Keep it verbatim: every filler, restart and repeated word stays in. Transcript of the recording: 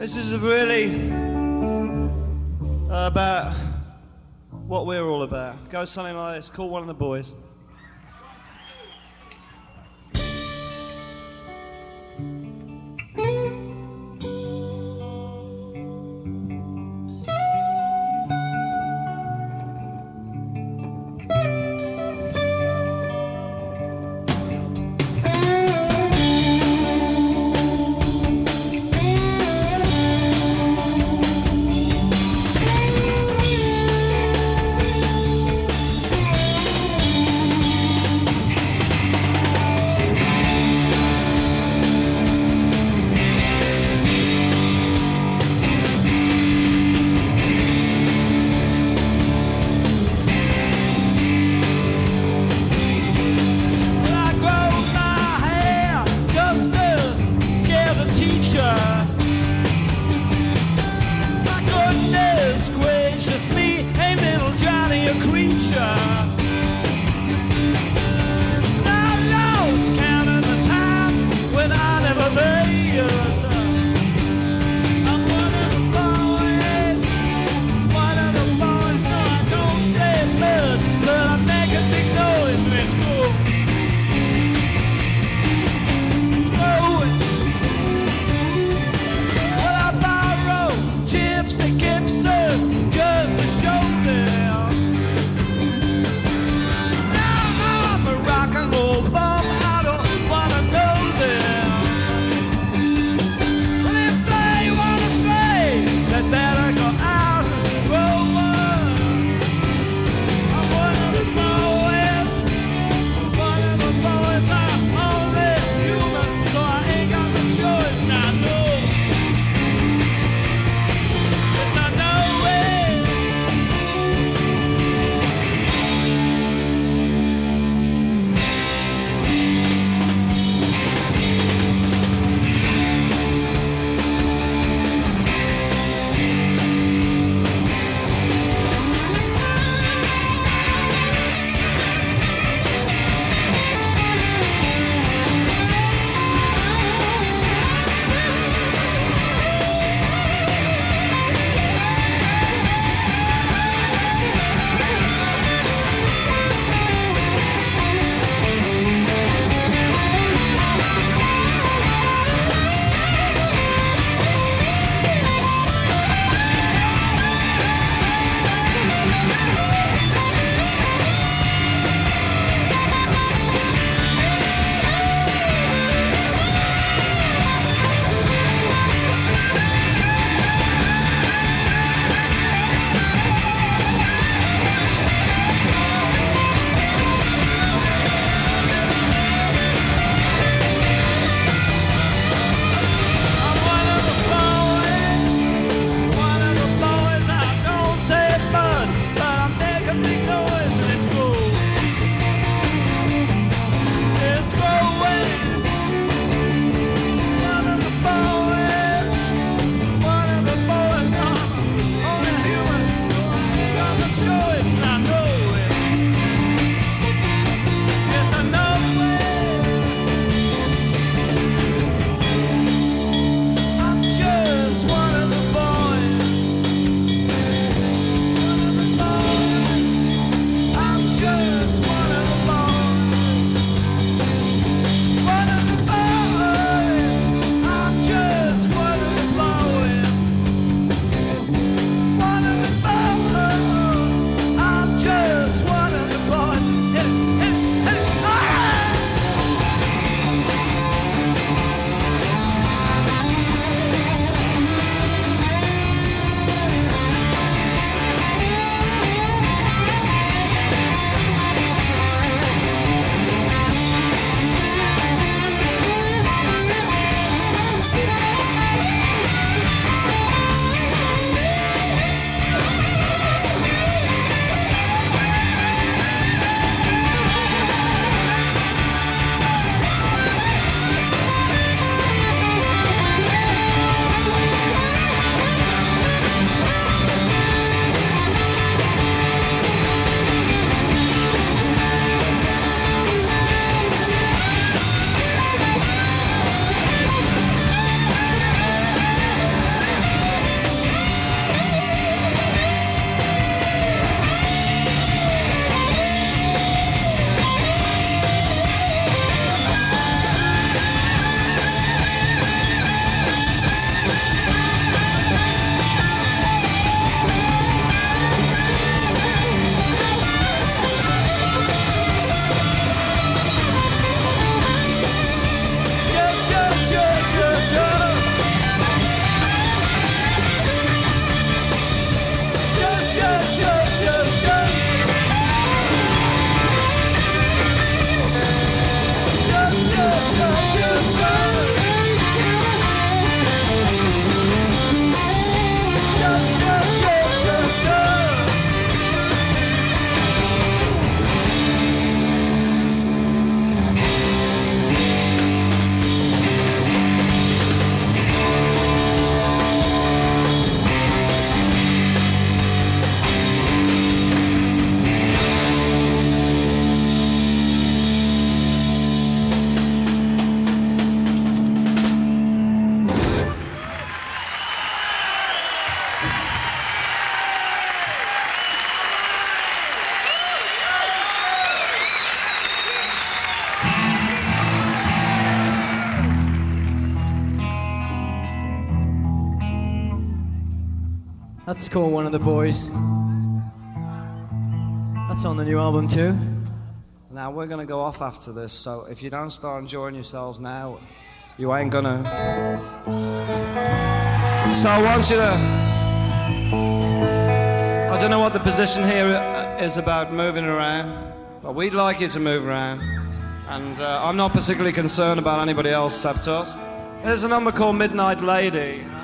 This is really about what we're all about. Goes something like this. Call one of the boys. That's called One of the Boys. That's on the new album too. Now we're gonna go off after this, so if you don't start enjoying yourselves now, you ain't gonna. So I want you to. I don't know what the position here is about moving around, but we'd like you to move around. And uh, I'm not particularly concerned about anybody else except us. There's a number called Midnight Lady.